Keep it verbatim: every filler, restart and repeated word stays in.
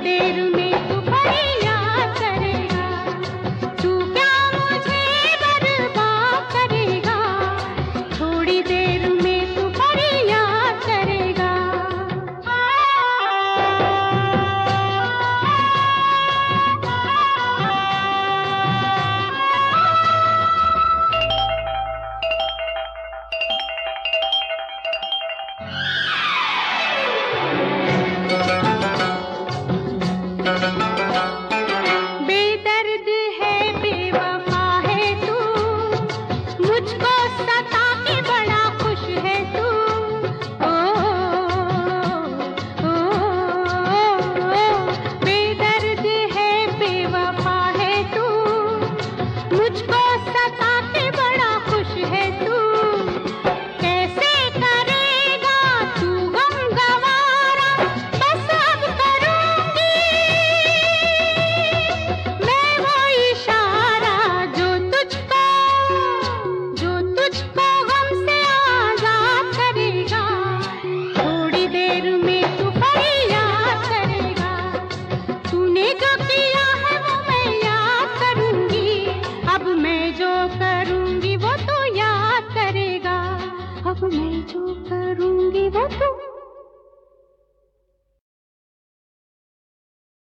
देर में तू फरियाद करेगा, तू क्या मुझे बर्बाद करेगा, थोड़ी देर में तू फरियाद करेगा। बेदर्द है, बेवफा है तू, मुझको सता के बड़ा खुश है तू। ओ, ओ, ओ, बेदर्द है, बेवफा है तू, मुझको सता के बड़ा खुश है तू। कैसे करेगा तू गम गवारा, बस अब करूंगी मैं वो इशारा जो तुझको जो तुझको गम से आजाद करेगा, थोड़ी देर में तू फरियाद करेगा। तूने जो किया है वो मैं याद करूंगी, अब मैं जो करूंगी वो तू याद करेगा, अब मैं जो करूंगी वो तू